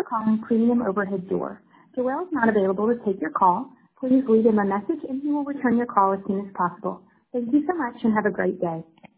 calling Premium Overhead Door. Joel is not available to take your call. Please leave him a message and he will return your call as soon as possible. Thank you so much and have a great day.